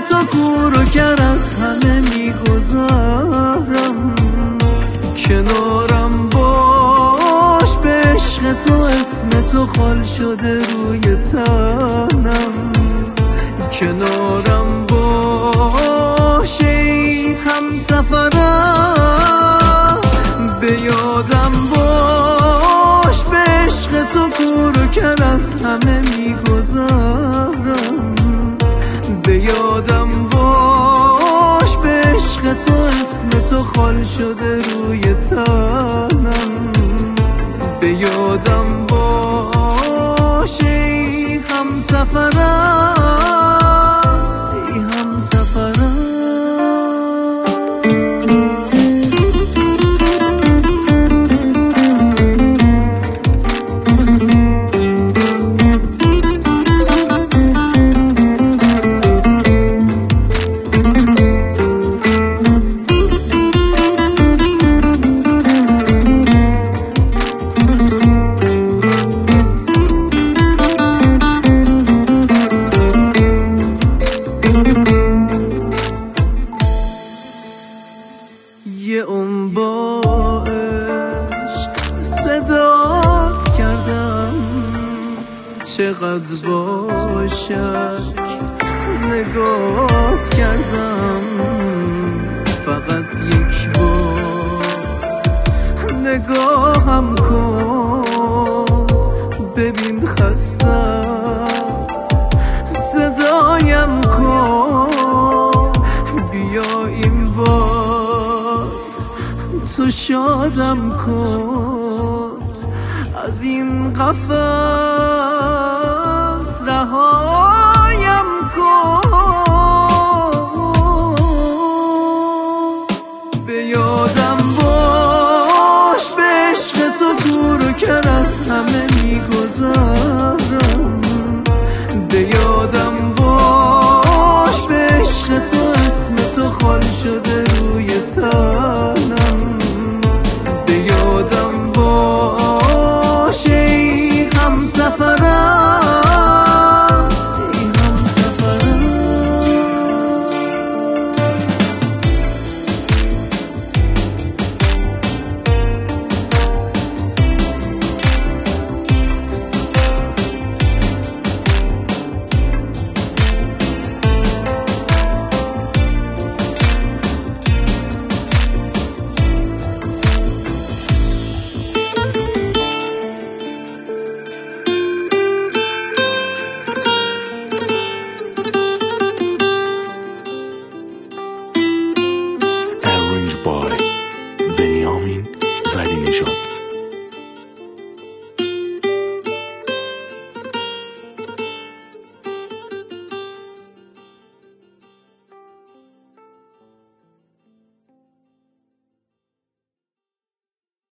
تو کور و کر از همه میگذارم. کنارم باش، به عشق تو اسم تو خال شده روی تنم. کنارم باش ای همسفرم، به یادم باش، به عشق تو کور و کر از همه میگذارم. به یادم باش، به عشق تو اسم تو خال شده روی تنم. به یادم باش ای همسفرم، ای همسفرم. یه اون با عشق صدات کردم، چقدر با شک نگات کردم. فقط یک بار نگاهم کن، ببین خستم صدایم کن. بیا این بار تو شادم کن، از این قفس رهایم کن. به یادم باش، به عشق تو کور و کر از همه میگذارم. به یادم باش، به عشق